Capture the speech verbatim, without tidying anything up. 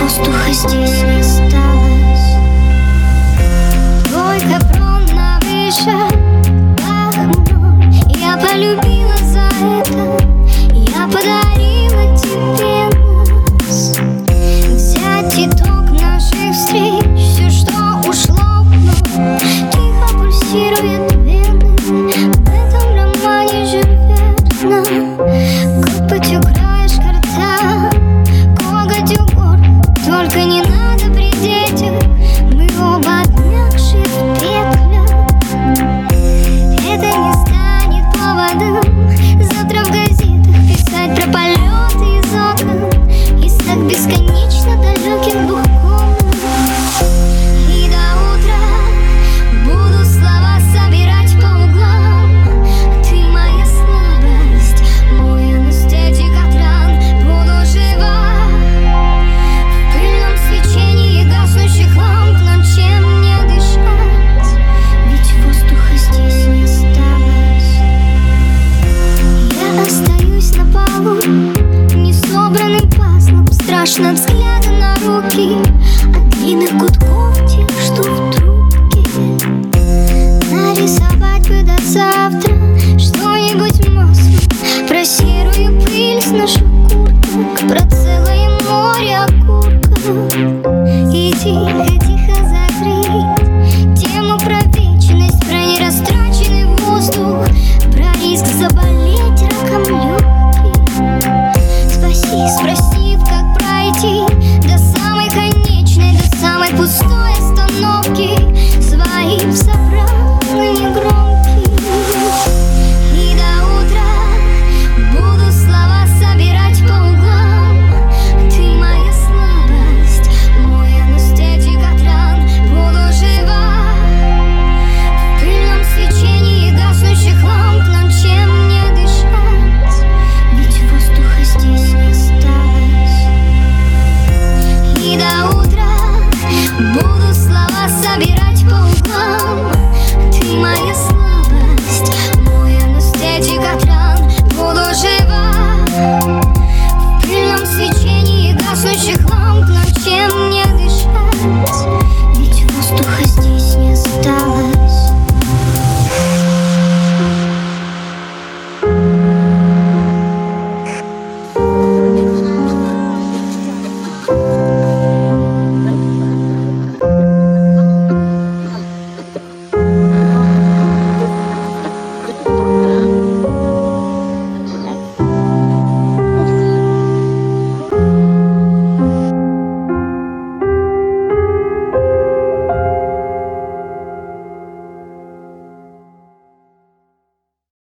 воздуха здесь не осталось. Твой капрон на вышах мной я полюбила за это. Я подарила тебе нас. Взять итог наших встреч, все, что ушло вновь, тихо пульсирует вены. В этом романе Жюль Верна копотью краешь карта, коготью гор. Только не надо при детях, мы оба обмякшие в петлях. Это не станет поводом завтра в газетах писать про полеты из окон из так бесконечно далеких двух комнат. И до утра буду слова собирать по углам. Ты моя слабость, мой анестетик от ран. Буду жива в пыльном свечении гаснущих ламп. Но чем мне дышать, ведь воздуха здесь не осталось. Я остаюсь на полу несобранным пазлом. Страшно взгляда на руки от длинных гудков тех, что в трубке. Нарисовать бы до завтра что-нибудь маслом про серую пыль с наших курток, про